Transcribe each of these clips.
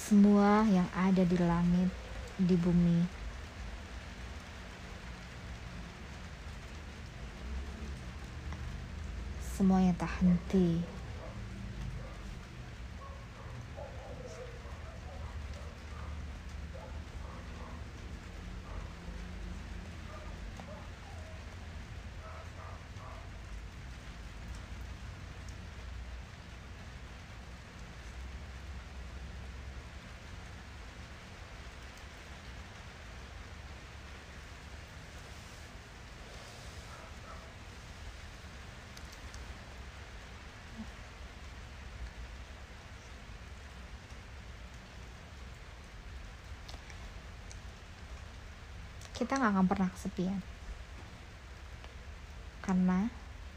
semua yang ada di langit, di bumi, semuanya tak henti. Kita gak akan pernah kesepian, karena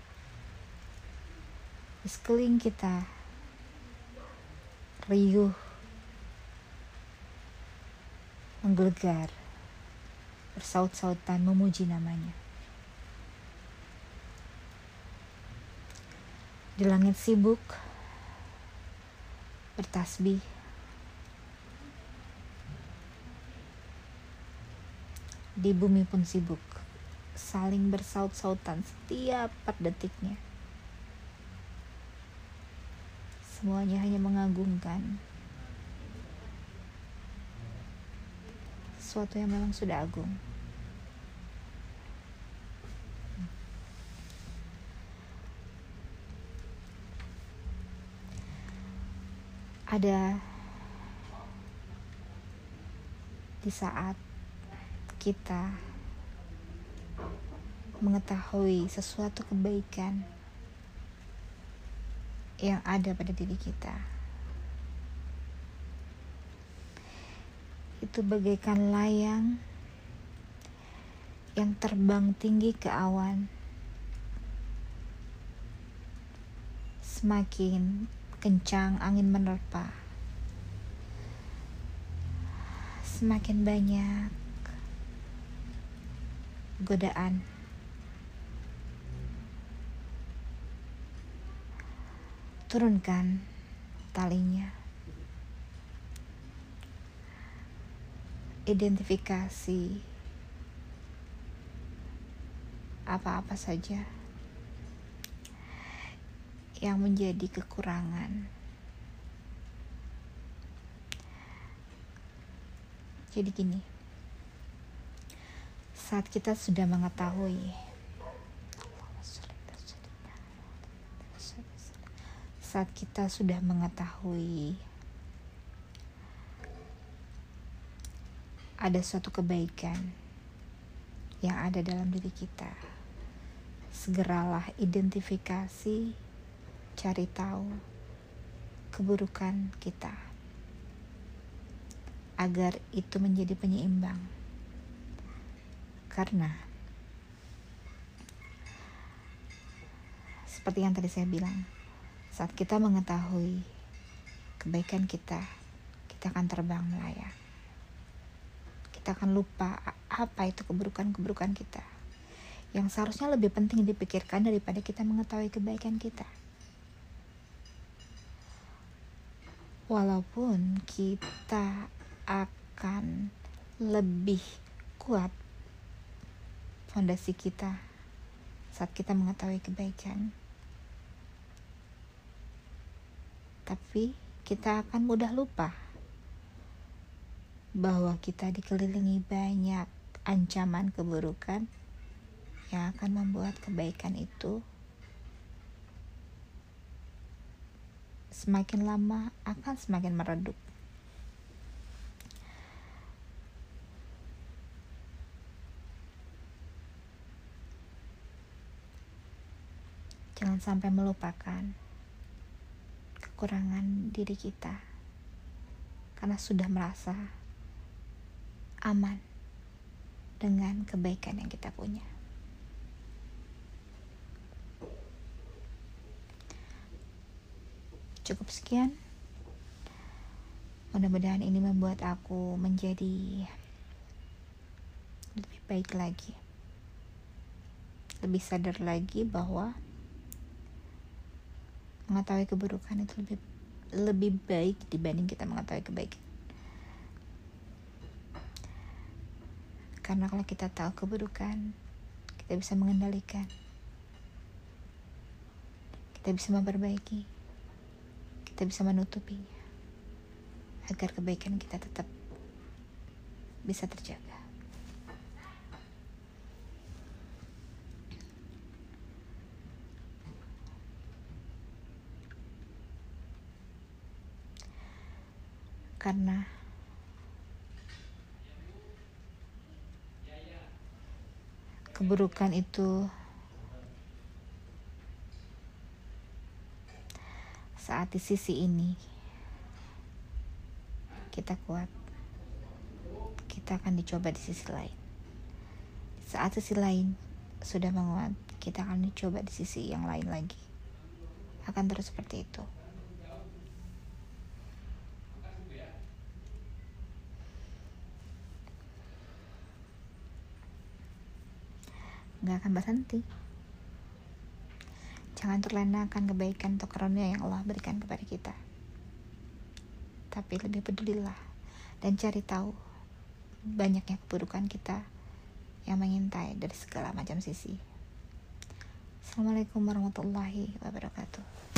di sekeliling kita riuh, menggelegar, bersaut-sautan memuji namanya. Di langit sibuk bertasbih, di bumi pun sibuk saling bersaut-sautan setiap per detiknya. Semuanya hanya mengagungkan sesuatu yang memang sudah agung. Ada di saat kita mengetahui sesuatu kebaikan yang ada pada diri kita, itu bagaikan layang yang terbang tinggi ke awan. Semakin kencang angin menerpa, semakin banyak godaan. Turunkan talinya. Identifikasi apa-apa saja yang menjadi kekurangan. Jadi gini, saat kita sudah mengetahui, ada suatu kebaikan yang ada dalam diri kita, segeralah identifikasi, cari tahu keburukan kita, agar itu menjadi penyeimbang. Karena seperti yang tadi saya bilang, saat kita mengetahui kebaikan kita, kita akan terbang melayang. Kita akan lupa apa itu keburukan-keburukan kita, yang seharusnya lebih penting dipikirkan daripada kita mengetahui kebaikan kita. Walaupun kita akan lebih kuat fondasi kita saat kita mengetahui kebaikan, tapi kita akan mudah lupa bahwa kita dikelilingi banyak ancaman keburukan yang akan membuat kebaikan itu semakin lama akan semakin meredup. Jangan sampai melupakan kekurangan diri kita karena sudah merasa aman dengan kebaikan yang kita punya. Cukup sekian. Mudah-mudahan ini membuat aku menjadi lebih baik lagi, lebih sadar lagi bahwa mengetahui keburukan itu lebih baik dibanding kita mengetahui kebaikan. Karena kalau kita tahu keburukan, kita bisa mengendalikan, kita bisa memperbaiki, kita bisa menutupinya agar kebaikan kita tetap bisa terjaga. Karena keburukan itu saat di sisi ini kita kuat, kita akan dicoba di sisi lain. Saat sisi lain sudah menguat, kita akan dicoba di sisi yang lain lagi. Akan terus seperti itu. Gak akan berhenti. Jangan terlena akan kebaikan atau karunia yang Allah berikan kepada kita. Tapi lebih pedulilah dan cari tahu banyaknya keburukan kita yang mengintai dari segala macam sisi. Assalamualaikum warahmatullahi wabarakatuh.